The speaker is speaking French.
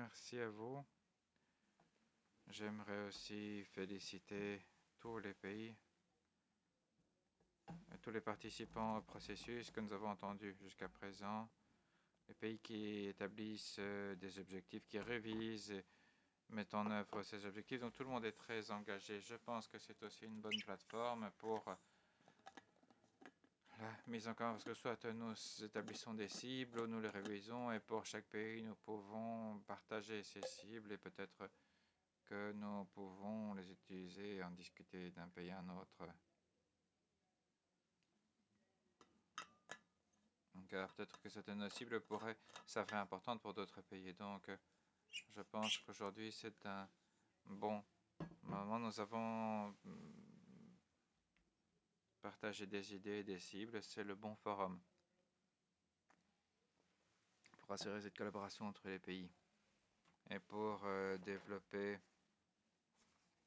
Merci à vous. J'aimerais aussi féliciter tous les pays, et tous les participants au processus que nous avons entendu jusqu'à présent. Les pays qui établissent des objectifs, qui révisent et mettent en œuvre ces objectifs. Donc tout le monde est très engagé. Je pense que c'est aussi une bonne plateforme pour la mise en commun, parce que soit nous établissons des cibles, ou nous les révisons, et pour chaque pays, nous pouvons partager ces cibles et peut-être que nous pouvons les utiliser et en discuter d'un pays à un autre. Donc peut-être que certaines cibles pourraient s'avérer importantes pour d'autres pays. Donc je pense qu'aujourd'hui c'est un bon moment. Nous avons partagé des idées et des cibles. C'est le bon forum pour assurer cette collaboration entre les pays et pour développer